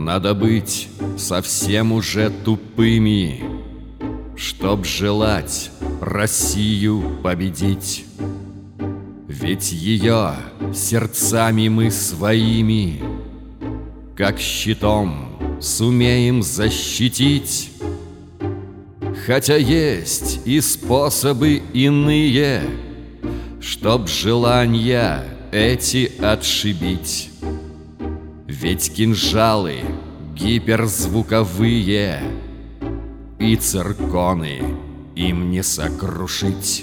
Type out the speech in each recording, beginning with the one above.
Надо быть совсем уже тупыми, чтоб желать Россию победить. Ведь ее сердцами мы своими, как щитом, сумеем защитить. Хотя есть и способы иные, чтоб желания эти отшибить. Ведь кинжалы гиперзвуковые и цирконы им не сокрушить.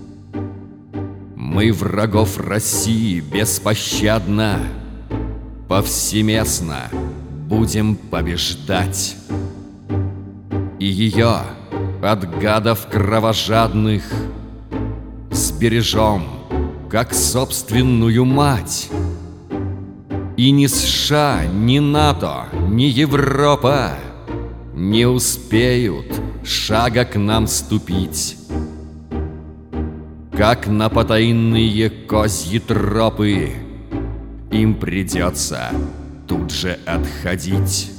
Мы врагов России беспощадно, повсеместно будем побеждать. И ее от гадов кровожадных сбережем, как собственную мать. И ни США, ни НАТО, ни Европа не успеют шага к нам ступить. Как на потайные козьи тропы им придется тут же отходить.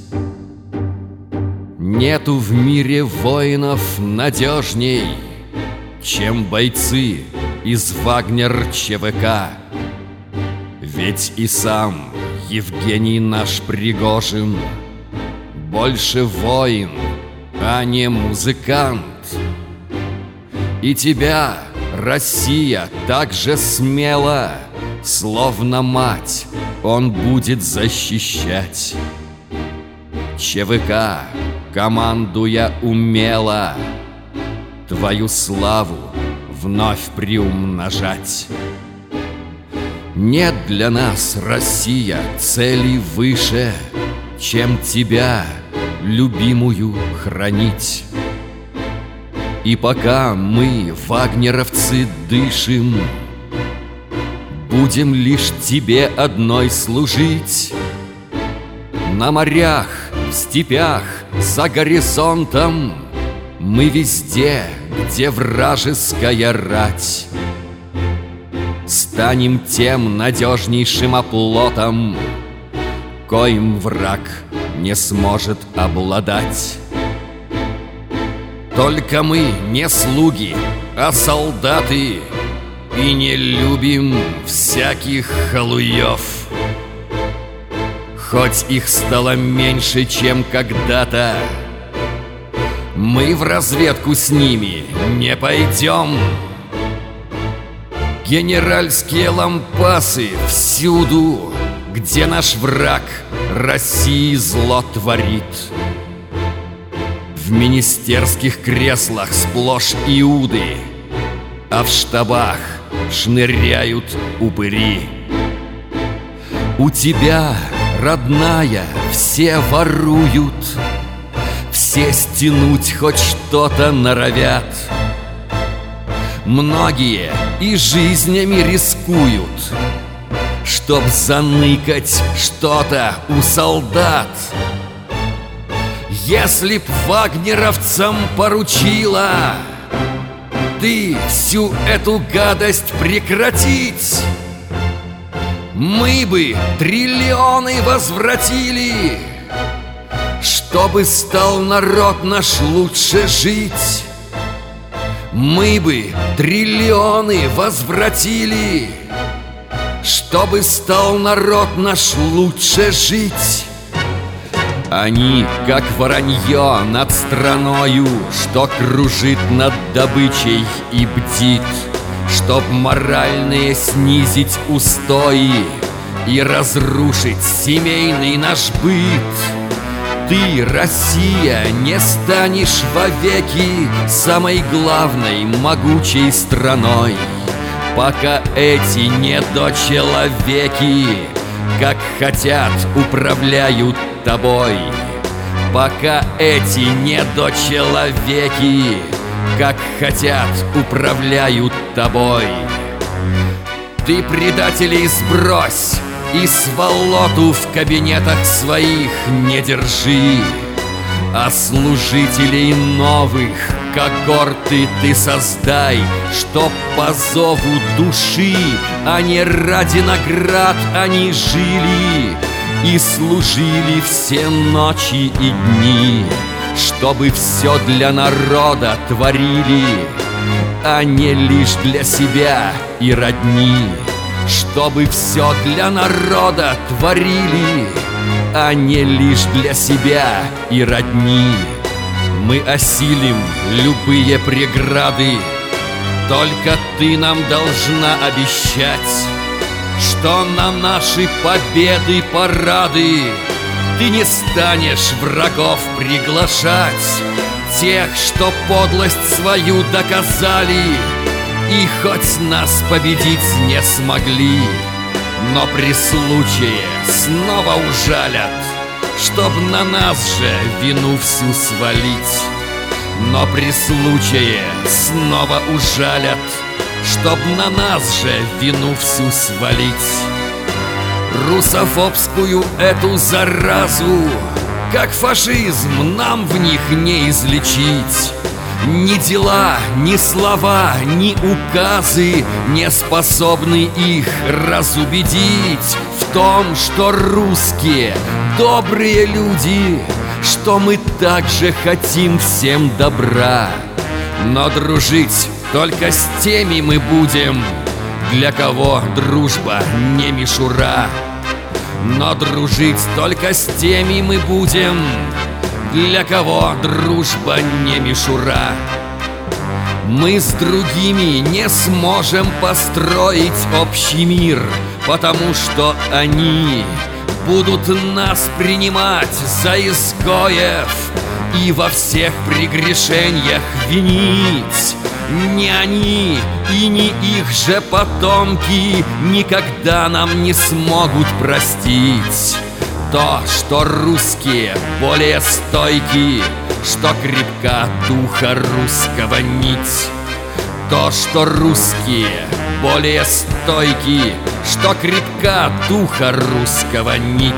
Нету в мире воинов надежней, чем бойцы из Вагнер ЧВК. Ведь и сам Евгений наш Пригожин больше воин, а не музыкант. И тебя Россия так же смело, словно мать, он будет защищать. ЧВК, командуя умело, твою славу вновь приумножать. Нет для нас, Россия, цели выше, чем тебя, любимую, хранить. И пока мы, вагнеровцы, дышим, будем лишь тебе одной служить. На морях, в степях, за горизонтом мы везде, где вражеская рать. Станем тем надежнейшим оплотом, коим враг не сможет обладать. Только мы не слуги, а солдаты, и не любим всяких халуев. Хоть их стало меньше, чем когда-то, мы в разведку с ними не пойдем. Генеральские лампасы всюду, где наш враг России зло творит. В министерских креслах сплошь иуды, а в штабах шныряют упыри. У тебя, родная, все воруют, все стянуть хоть что-то норовят. Многие и жизнями рискуют, чтоб заныкать что-то у солдат. Если б вагнеровцам поручила ты всю эту гадость прекратить, мы бы триллионы возвратили, чтобы стал народ наш лучше жить. Мы бы триллионы возвратили, чтобы стал народ наш лучше жить. Они, как воронье над страною, что кружит над добычей и бдит, чтоб моральные снизить устои и разрушить семейный наш быт. Ты, Россия, не станешь вовеки самой главной могучей страной, пока эти недочеловеки, как хотят, управляют тобой. Пока эти недочеловеки, как хотят, управляют тобой. Ты предателей сбрось и сволоту в кабинетах своих не держи, а служителей новых когорты ты создай, чтоб по зову души, а не ради наград они жили. и служили все ночи и дни, чтобы все для народа творили, а не лишь для себя и родни. Чтобы все для народа творили, а не лишь для себя и родни. Мы осилим любые преграды, только ты нам должна обещать, что на наши победы, парады ты не станешь врагов приглашать, тех, что подлость свою доказали и хоть нас победить не смогли, но при случае снова ужалят, чтоб на нас же вину всю свалить. Но при случае снова ужалят, чтоб на нас же вину всю свалить. Русофобскую эту заразу, как фашизм, нам в них не излечить. Ни дела, ни слова, ни указы не способны их разубедить в том, что русские добрые люди, что мы также хотим всем добра. Но дружить только с теми мы будем, для кого дружба не мишура. Но дружить только с теми мы будем, для кого дружба не мишура. Мы с другими не сможем построить общий мир, потому что они будут нас принимать за изгоев и во всех прегрешениях винить. Ни они и ни их же потомки никогда нам не смогут простить то, что русские более стойки, что крепка духа русского нить. То, что русские более стойки, что крепка духа русского нить.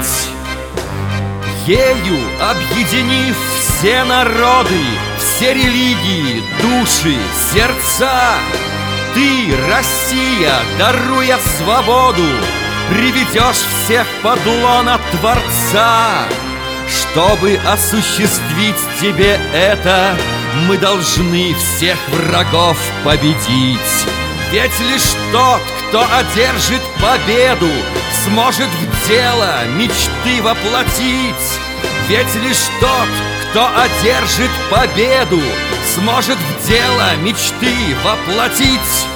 Ею объединив все народы, все религии, души, сердца, ты, Россия, даруя свободу, приведешь всех под лоно Творца. Чтобы осуществить тебе это, мы должны всех врагов победить. Ведь лишь тот, кто одержит победу, сможет в дело мечты воплотить. Ведь лишь тот, кто одержит победу, сможет в дело мечты воплотить.